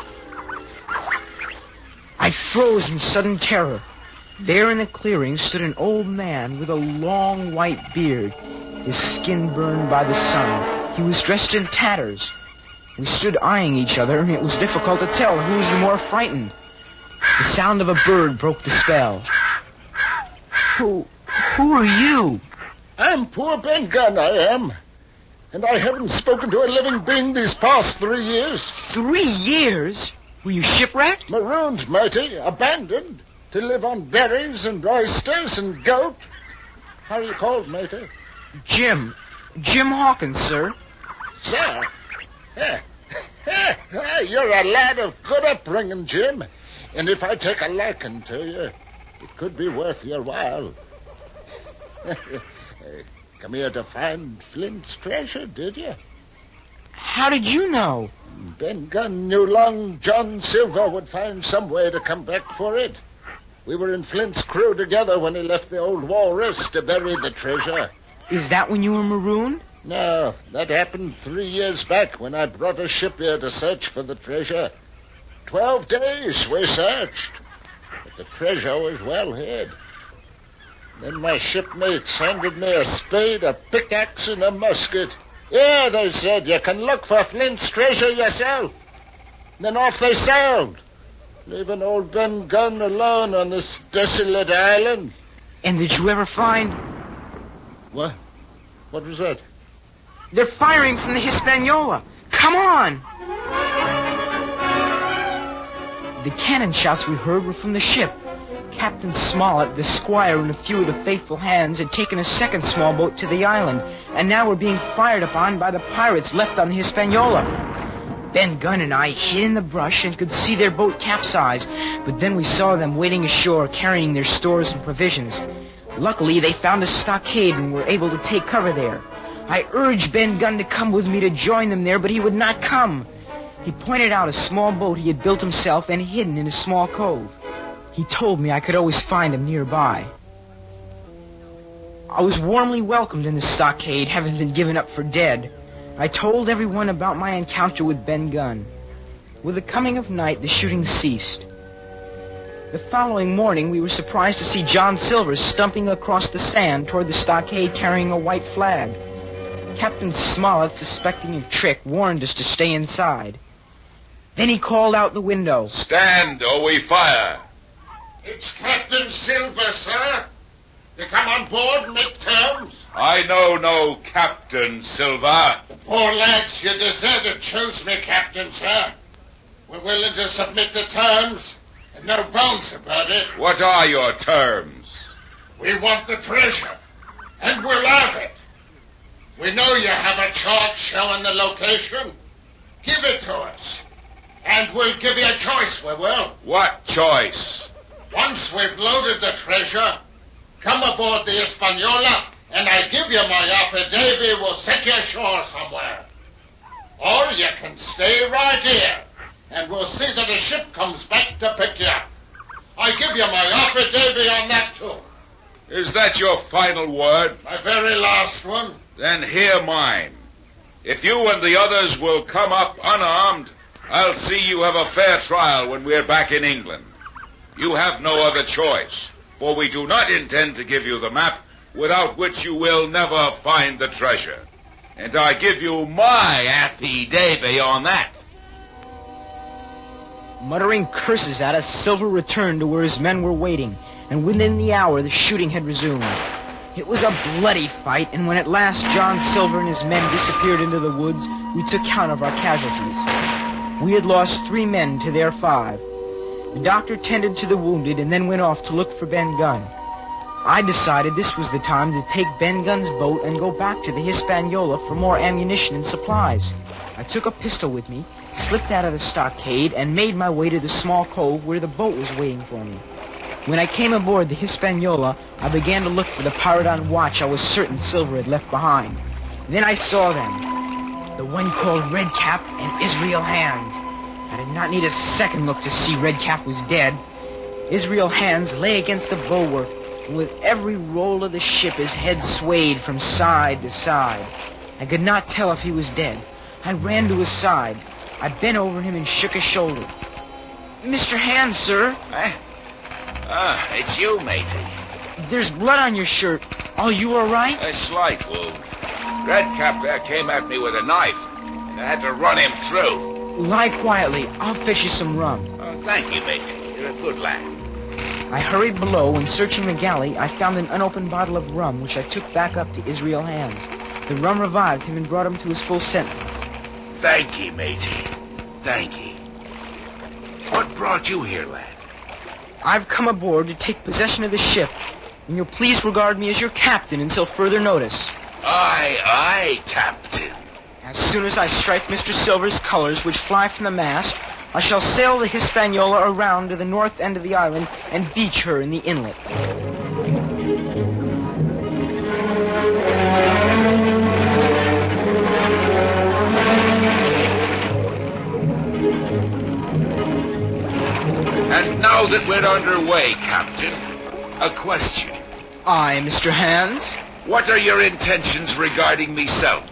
[SPEAKER 11] I froze in sudden terror. There in the clearing stood an old man with a long white beard, his skin burned by the sun. He was dressed in tatters. We stood eyeing each other, and it was difficult to tell who was the more frightened. The sound of a bird broke the spell. Who, who are you?
[SPEAKER 8] I'm poor Ben Gunn, I am. And I haven't spoken to a living being these past three years.
[SPEAKER 11] Three years? Were you shipwrecked?
[SPEAKER 8] Marooned, matey, abandoned, to live on berries and oysters and goat. How are you called, matey?
[SPEAKER 11] Jim. Jim Hawkins, sir.
[SPEAKER 8] Sir? Eh. Eh. You're a lad of good upbringing, Jim. And if I take a liking to you, it could be worth your while. Come here to find Flint's treasure, did you?
[SPEAKER 11] How did you know?
[SPEAKER 8] Ben Gunn knew Long John Silver would find some way to come back for it. We were in Flint's crew together when he left the old walrus to bury the treasure.
[SPEAKER 11] Is that when you were marooned?
[SPEAKER 8] No, that happened three years back when I brought a ship here to search for the treasure. Twelve days we searched, but the treasure was well hid. Then my shipmates handed me a spade, a pickaxe, and a musket. Yeah, they said, you can look for Flint's treasure yourself. Then off they sailed, leaving old Ben Gunn alone on this desolate island.
[SPEAKER 11] And did you ever find...
[SPEAKER 8] What? What was that?
[SPEAKER 11] They're firing from the Hispaniola. Come on! The cannon shots we heard were from the ship. Captain Smollett, the squire, and a few of the faithful hands had taken a second small boat to the island, and now were being fired upon by the pirates left on the Hispaniola. Ben Gunn and I hid in the brush and could see their boat capsize, but then we saw them wading ashore carrying their stores and provisions. Luckily, they found a stockade and were able to take cover there. I urged Ben Gunn to come with me to join them there, but he would not come. He pointed out a small boat he had built himself and hidden in a small cove. He told me I could always find him nearby. I was warmly welcomed in the stockade, having been given up for dead. I told everyone about my encounter with Ben Gunn. With the coming of night, the shooting ceased. The following morning, we were surprised to see John Silver stumping across the sand toward the stockade carrying a white flag. Captain Smollett, suspecting a trick, warned us to stay inside. Then he called out the window.
[SPEAKER 10] Stand, or we fire.
[SPEAKER 8] It's Captain Silver, sir. You come on board and make terms.
[SPEAKER 10] I know no Captain Silver.
[SPEAKER 8] Poor lads, you deserted chose me, Captain, sir. We're willing to submit to terms, and no bones about it.
[SPEAKER 10] What are your terms?
[SPEAKER 8] We want the treasure, and we'll have it. We know you have a chart showing the location. Give it to us, and we'll give you a choice, we will.
[SPEAKER 10] What choice?
[SPEAKER 8] Once we've loaded the treasure, come aboard the Hispaniola, and I give you my affidavit, we'll set you ashore somewhere. Or you can stay right here, and we'll see that a ship comes back to pick you up. I give you my affidavit on that, too.
[SPEAKER 10] Is that your final word?
[SPEAKER 8] My very last one.
[SPEAKER 10] Then hear mine. If you and the others will come up unarmed, I'll see you have a fair trial when we're back in England. You have no other choice, for we do not intend to give you the map, without which you will never find the treasure. And I give you my affidavit on that.
[SPEAKER 11] Muttering curses at us, Silver returned to where his men were waiting, and within the hour the shooting had resumed. It was a bloody fight, and when at last John Silver and his men disappeared into the woods, we took count of our casualties. We had lost three men to their five. The doctor tended to the wounded and then went off to look for Ben Gunn. I decided this was the time to take Ben Gunn's boat and go back to the Hispaniola for more ammunition and supplies. I took a pistol with me, slipped out of the stockade, and made my way to the small cove where the boat was waiting for me. When I came aboard the Hispaniola, I began to look for the pirate on watch I was certain Silver had left behind. Then I saw them, the one called Redcap and Israel Hands. I did not need a second look to see Redcap was dead. Israel Hands lay against the bulwark, and with every roll of the ship his head swayed from side to side. I could not tell if he was dead. I ran to his side. I bent over him and shook his shoulder. Mister Hands, sir.
[SPEAKER 10] Eh? Ah, it's you, matey.
[SPEAKER 11] There's blood on your shirt. Are you all right?
[SPEAKER 10] A slight wound. Redcap there came at me with a knife, and I had to run him through.
[SPEAKER 11] Lie quietly. I'll fetch you some rum.
[SPEAKER 10] Oh, thank you, matey. You're a good lad.
[SPEAKER 11] I hurried below, and searching the galley, I found an unopened bottle of rum, which I took back up to Israel Hands. The rum revived him and brought him to his full senses.
[SPEAKER 10] Thank ye, matey. Thank ye. What brought you here, lad?
[SPEAKER 11] I've come aboard to take possession of the ship, and you'll please regard me as your captain until further notice.
[SPEAKER 10] Aye, aye, Captain.
[SPEAKER 11] As soon as I strike Mister Silver's colors, which fly from the mast, I shall sail the Hispaniola around to the north end of the island and beach her in the inlet.
[SPEAKER 10] And now that we're underway, Captain, a question.
[SPEAKER 11] Aye, Mister Hands?
[SPEAKER 10] What are your intentions regarding myself?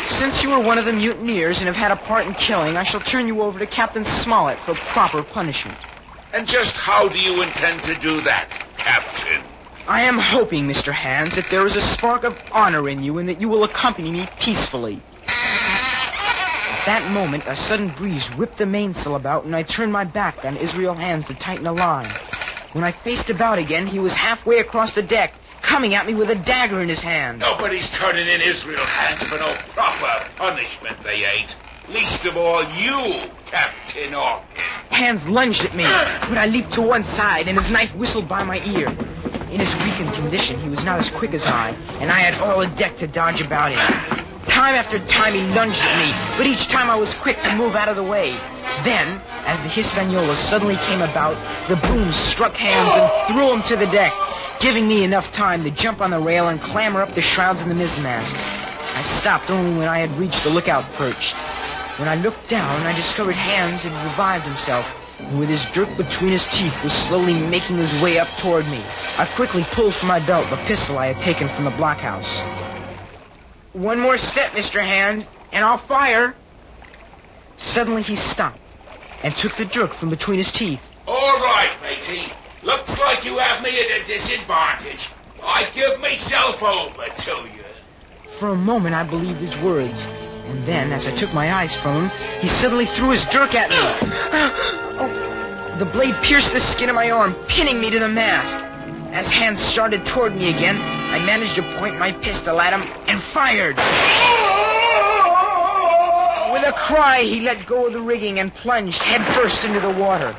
[SPEAKER 11] Since you were one of the mutineers and have had a part in killing, I shall turn you over to Captain Smollett for proper punishment.
[SPEAKER 10] And just how do you intend to do that, Captain?
[SPEAKER 11] I am hoping, Mister Hands, that there is a spark of honor in you and that you will accompany me peacefully. At that moment, a sudden breeze whipped the mainsail about, and I turned my back on Israel Hands to tighten the line. When I faced about again, he was halfway across the deck, coming at me with a dagger in his hand.
[SPEAKER 10] Nobody's turning in Israel Hands for no proper punishment, they ain't. Least of all you, Captain Hawkins.
[SPEAKER 11] Hands lunged at me, but I leaped to one side, and his knife whistled by my ear. In his weakened condition, he was not as quick as I, and I had all the deck to dodge about him. Time after time he lunged at me, but each time I was quick to move out of the way. Then, as the Hispaniola suddenly came about, the boom struck Hands and threw him to the deck, giving me enough time to jump on the rail and clamber up the shrouds in the mizzenmast. I stopped only when I had reached the lookout perch. When I looked down, I discovered Hands had revived himself, and with his dirk between his teeth was slowly making his way up toward me. I quickly pulled from my belt the pistol I had taken from the blockhouse. One more step, Mister Hand, and I'll fire. Suddenly he stopped and took the dirk from between his teeth.
[SPEAKER 10] All right, matey. Looks like you have me at a disadvantage. I give myself over to you.
[SPEAKER 11] For a moment I believed his words, and then, as I took my eyes from him, he suddenly threw his dirk at me. Oh, the blade pierced the skin of my arm, pinning me to the mast. As Hands started toward me again, I managed to point my pistol at him and fired. With a cry, he let go of the rigging and plunged headfirst into the water.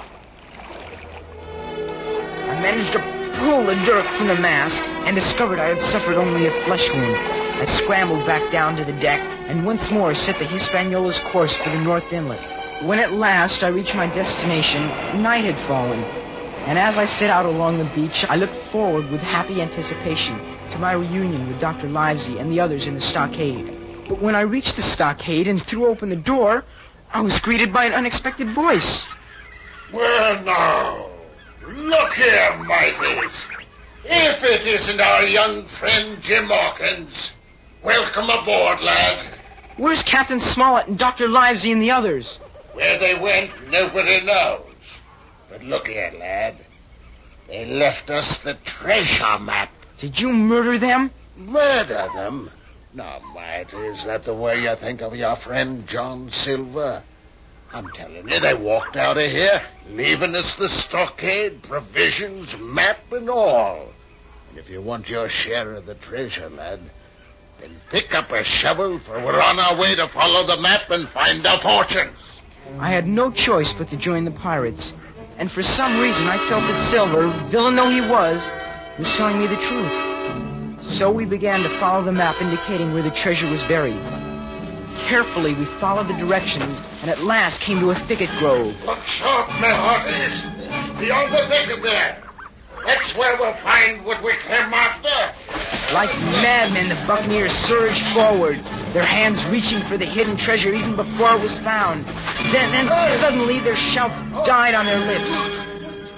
[SPEAKER 11] I managed to pull the dirk from the mast and discovered I had suffered only a flesh wound. I scrambled back down to the deck and once more set the Hispaniola's course for the North Inlet. When at last I reached my destination, night had fallen, and as I set out along the beach, I looked forward with happy anticipation to my reunion with Doctor Livesey and the others in the stockade. But when I reached the stockade and threw open the door, I was greeted by an unexpected voice.
[SPEAKER 8] Well, now, look here, mateys. If it isn't our young friend Jim Hawkins, welcome aboard, lad.
[SPEAKER 11] Where's Captain Smollett and Doctor Livesey and the others?
[SPEAKER 8] Where they went, nobody knows. But look here, lad. They left us the treasure map.
[SPEAKER 11] Did you murder them?
[SPEAKER 8] Murder them? Now, mate, is that the way you think of your friend John Silver? I'm telling you, they walked out of here, leaving us the stockade, provisions, map, and all. And if you want your share of the treasure, lad, then pick up a shovel, for we're on our way to follow the map and find our fortunes.
[SPEAKER 11] I had no choice but to join the pirates, and for some reason I felt that Silver, villain though he was, was telling me the truth. So we began to follow the map indicating where the treasure was buried. Carefully we followed the directions and at last came to a thicket grove.
[SPEAKER 8] Look sharp, my hearties. Beyond the thicket there. That's where we'll find what we came after.
[SPEAKER 11] Like madmen, the buccaneers surged forward, their hands reaching for the hidden treasure even before it was found. Then, then suddenly their shouts died on their lips.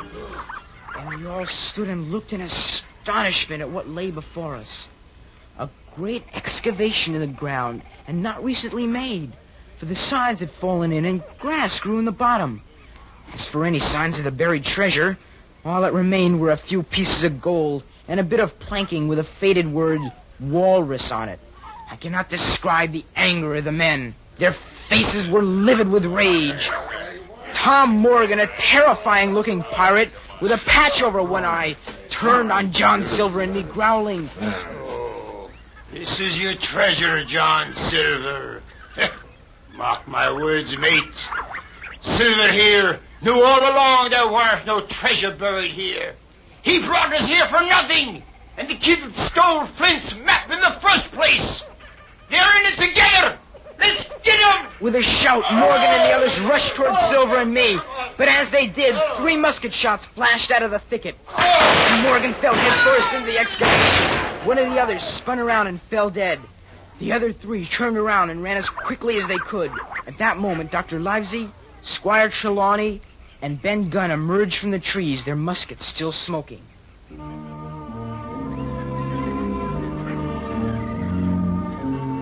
[SPEAKER 11] And we all stood and looked in astonishment at what lay before us. A great excavation in the ground, and not recently made, for the sides had fallen in and grass grew in the bottom. As for any signs of the buried treasure, all that remained were a few pieces of gold and a bit of planking with a faded word, walrus, on it. I cannot describe the anger of the men. Their faces were livid with rage. Tom Morgan, a terrifying-looking pirate with a patch over one eye, turned on John Silver and me, growling,
[SPEAKER 12] "Oh, this is your treasure, John Silver. Mark my words, mate. Silver here knew all along there weren't no treasure buried here. He brought us here for nothing, and the kid that stole Flint's map in the first place. They're in it together. Let's get them!"
[SPEAKER 11] With a shout, Morgan and the others rushed toward Silver and me. But as they did, three musket shots flashed out of the thicket. Morgan fell headfirst into the excavation. One of the others spun around and fell dead. The other three turned around and ran as quickly as they could. At that moment, Doctor Livesey, Squire Trelawney, and Ben Gunn emerged from the trees, their muskets still smoking.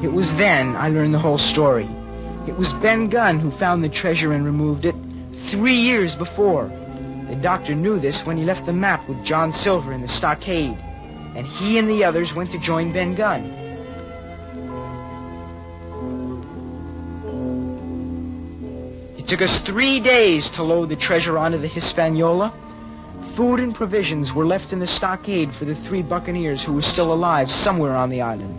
[SPEAKER 11] It was then I learned the whole story. It was Ben Gunn who found the treasure and removed it three years before. The doctor knew this when he left the map with John Silver in the stockade, and he and the others went to join Ben Gunn. It took us three days to load the treasure onto the Hispaniola. Food and provisions were left in the stockade for the three buccaneers who were still alive somewhere on the island.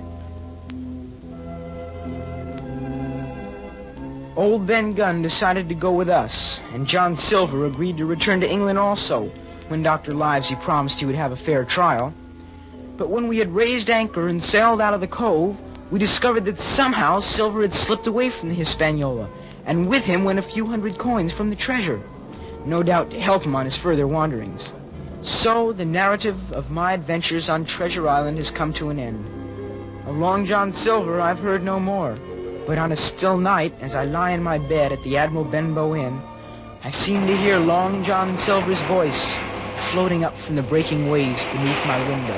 [SPEAKER 11] Old Ben Gunn decided to go with us, and John Silver agreed to return to England also, when Doctor Livesey promised he would have a fair trial. But when we had raised anchor and sailed out of the cove, we discovered that somehow Silver had slipped away from the Hispaniola, and with him went a few hundred coins from the treasure, no doubt to help him on his further wanderings. So the narrative of my adventures on Treasure Island has come to an end. Of Long John Silver I've heard no more. But on a still night, as I lie in my bed at the Admiral Benbow Inn, I seem to hear Long John Silver's voice floating up from the breaking waves beneath my window.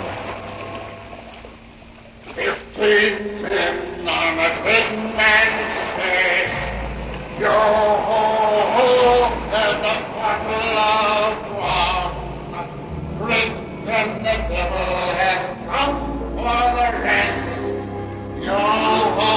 [SPEAKER 8] Fifteen men on a big man's chest. Yo ho ho, there's a bottle of rum. Drink and the devil have come for the rest. Yo ho.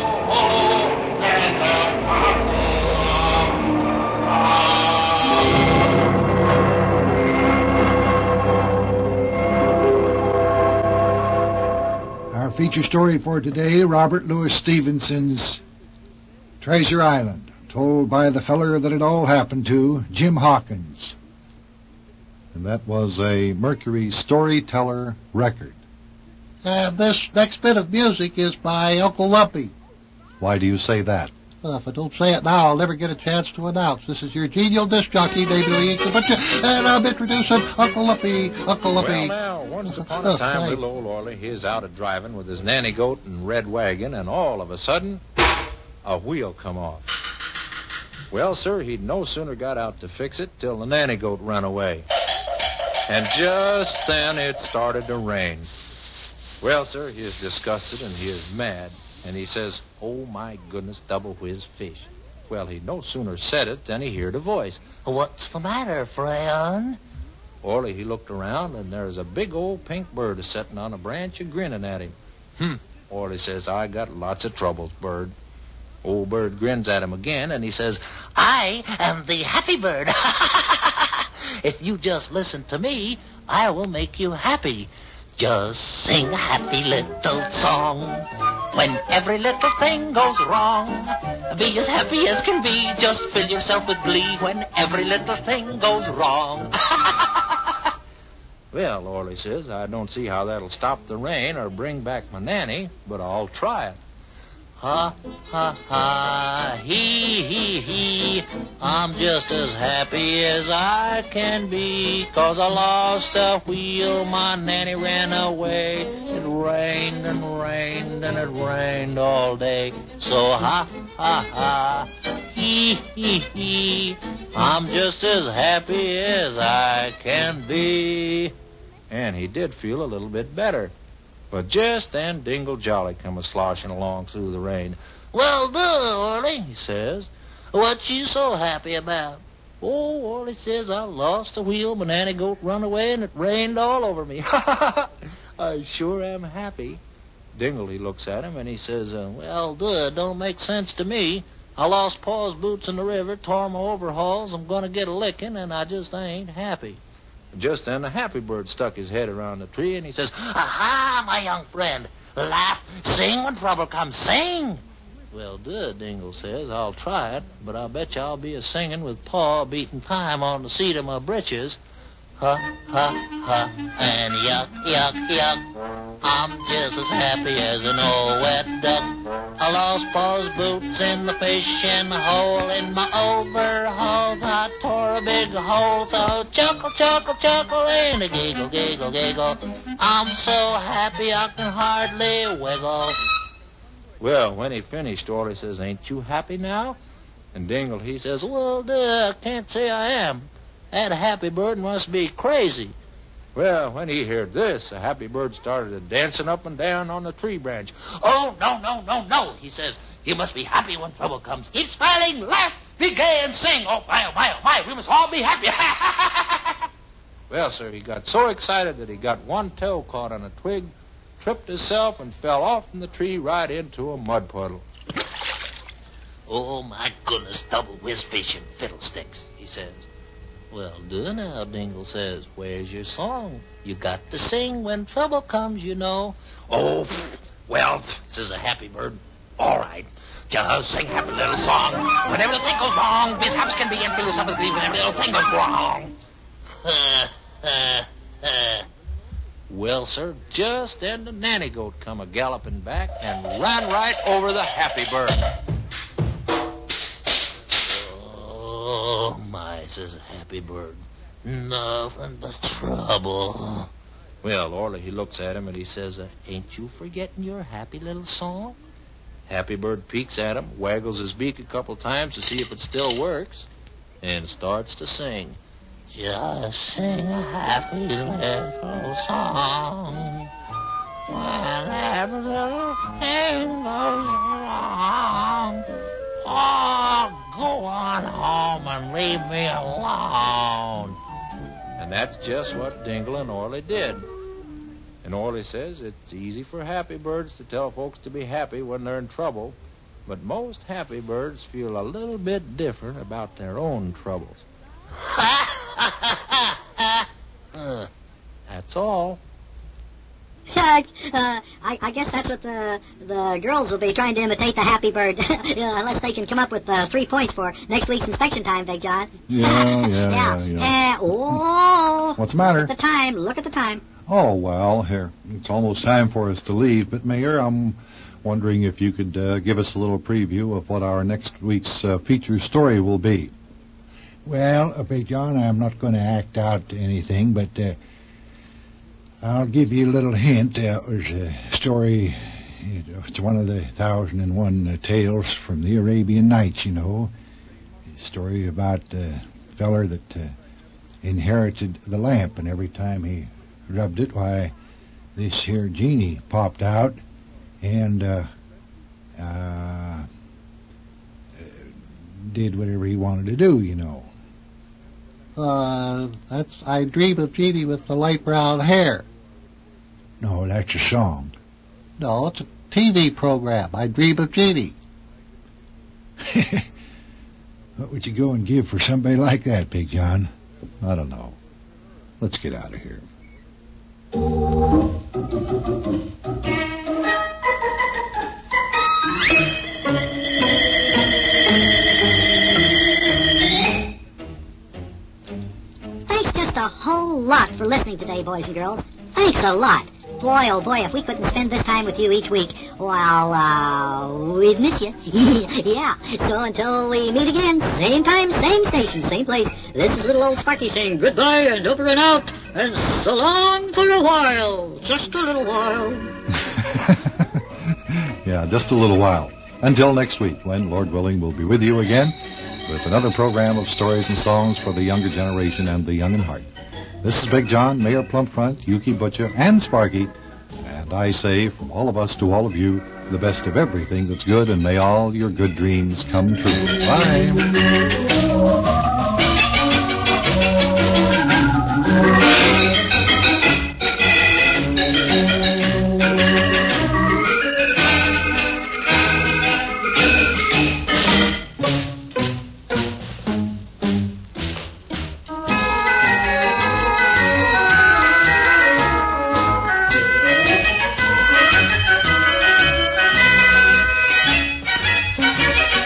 [SPEAKER 4] Our feature story for today, Robert Louis Stevenson's Treasure Island, told by the feller that it all happened to, Jim Hawkins.
[SPEAKER 9] And that was a Mercury Storyteller record.
[SPEAKER 3] And this next bit of music is by Uncle Lumpy.
[SPEAKER 9] Why do you say that?
[SPEAKER 3] Uh, if I don't say it now, I'll never get a chance to announce. This is your genial disc jockey, Davey Lee, and I'm introducing Uncle Lumpy, Uncle Lumpy.
[SPEAKER 13] Well, now, once upon a time, little old Orley, he's out a-driving with his nanny goat and red wagon, and all of a sudden, a wheel come off. Well, sir, he'd no sooner got out to fix it till the nanny goat ran away. And just then it started to rain. Well, sir, he is disgusted and he is mad. And he says, "Oh, my goodness, double whiz fish." Well, he'd no sooner said it than he heard a voice.
[SPEAKER 14] "What's the matter, friend?"
[SPEAKER 13] Orley, he looked around, and there's a big old pink bird a-setting on a branch a-grinning at him. Hmm. Orley says, "I got lots of troubles, bird." Old bird grins at him again, and he says,
[SPEAKER 14] "I am the happy bird. If you just listen to me, I will make you happy. Just sing a happy little song. When every little thing goes wrong, be as happy as can be. Just fill yourself with glee when every little thing goes wrong."
[SPEAKER 13] Well, Orley says, "I don't see how that'll stop the rain or bring back my nanny, but I'll try it."
[SPEAKER 14] Ha, ha, ha, he, he, he, I'm just as happy as I can be, 'cause I lost a wheel, my nanny ran away. It rained and rained and it rained all day. So ha, ha, ha, he, he, he, I'm just as happy as I can be.
[SPEAKER 13] And he did feel a little bit better. But just then Dingle Jolly come a-sloshing along through the rain.
[SPEAKER 14] "Well, duh, Orley," he says. "What you so happy about?" "Oh," Orley says, "I lost the wheel, my nanny goat run away, and it rained all over me."
[SPEAKER 13] "I sure am happy." Dingle, he looks at him, and he says, uh,
[SPEAKER 14] "Well, duh, it don't make sense to me. I lost Pa's boots in the river, tore my overalls, I'm going to get a licking, and I just ain't happy."
[SPEAKER 13] Just then the happy bird stuck his head around the tree, and he says,
[SPEAKER 14] "Aha, my young friend. Laugh, sing when trouble comes, sing." "Well, duh," Dingle says, "I'll try it, but I bet you I'll be a-singing with Pa beating time on the seat of my britches. Ha, ha, ha, and yuck, yuck, yuck. I'm just as happy as an old wet duck. I lost Pa's boots in the fishing hole. In my overalls I tore a big hole. So chuckle, chuckle, chuckle, and a giggle, giggle, giggle. I'm so happy I can hardly wiggle."
[SPEAKER 13] Well, when he finished, Orley says, "Ain't you happy now?" And Dingle, he says,
[SPEAKER 14] "Well, duh, I can't say I am. That happy bird must be crazy."
[SPEAKER 13] Well, when he heard this, the happy bird started dancing up and down on the tree branch.
[SPEAKER 14] Oh, no, no, no, no, he says. You must be happy when trouble comes. Keep smiling, laugh, be gay, and sing. Oh, my, oh, my, oh, my, we must all be happy.
[SPEAKER 13] Well, sir, he got so excited that he got one toe caught on a twig, tripped himself, and fell off from the tree right into a mud puddle.
[SPEAKER 14] Oh, my goodness, double whiz fish and fiddlesticks, he says. Well, do now, Dingle says. Where's your song? You got to sing when trouble comes, you know. Oh, well, says the happy bird. All right. Just sing happy little song. When everything goes wrong, mishaps can be and philosophically when every little thing goes wrong. Well, sir, just then the nanny goat come a-galloping back and ran right over the happy bird. Oh, my, says the happy bird. Nothing but trouble.
[SPEAKER 13] Well, Orley, he looks at him and he says, uh, ain't you forgetting your happy little song? Happy bird peeks at him, waggles his beak a couple times to see if it still works, and starts to sing.
[SPEAKER 14] Just sing a happy little song when every little thing goes wrong. Oh, go on home and leave me alone.
[SPEAKER 13] And that's just what Dingle and Orley did. And Orley says it's easy for happy birds to tell folks to be happy when they're in trouble, but most happy birds feel a little bit different about their own troubles. That's all.
[SPEAKER 1] Uh, uh, I, I guess that's what the the girls will be trying to imitate the happy bird, uh, unless they can come up with uh, three points for next week's inspection time, Big John.
[SPEAKER 9] Yeah, yeah, yeah.
[SPEAKER 1] yeah.
[SPEAKER 9] yeah.
[SPEAKER 1] Uh, oh.
[SPEAKER 9] What's the matter?
[SPEAKER 1] Look at the time. Look at the time.
[SPEAKER 9] Oh, well, here. It's almost time for us to leave. But, Mayor, I'm wondering if you could uh, give us a little preview of what our next week's uh, feature story will be.
[SPEAKER 4] Well, uh, Big John, I'm not going to act out anything, but uh, I'll give you a little hint. Uh, there's a story, it's one of the thousand and one uh, tales from the Arabian Nights, you know. A story about a feller that uh, inherited the lamp, and every time he rubbed it, why, this here genie popped out and uh, uh, did whatever he wanted to do, you know.
[SPEAKER 3] Uh, that's I Dream of Jeannie with the light brown hair.
[SPEAKER 4] No, that's a song.
[SPEAKER 3] No, it's a T V program. I Dream of Jeannie.
[SPEAKER 4] What would you go and give for somebody like that, Big John?
[SPEAKER 9] I don't know. Let's get out of here.
[SPEAKER 1] Thanks just a whole lot for listening today, boys and girls. Thanks a lot. Boy, oh boy, if we couldn't spend this time with you each week, well, uh, we'd miss you. Yeah, so until we meet again, same time, same station, same place, this is little old Sparky saying goodbye and over and out, and so long for a while, just a little while.
[SPEAKER 9] Yeah, just a little while. Until next week, when, Lord willing, we'll be with you again with another program of stories and songs for the younger generation and the young in heart. This is Big John, Mayor Plumpfront, Yuki Butcher, and Sparky. And I say, from all of us to all of you, the best of everything that's good, and may all your good dreams come true. Bye.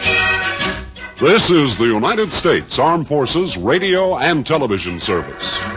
[SPEAKER 15] This is the United States Armed Forces Radio and Television Service.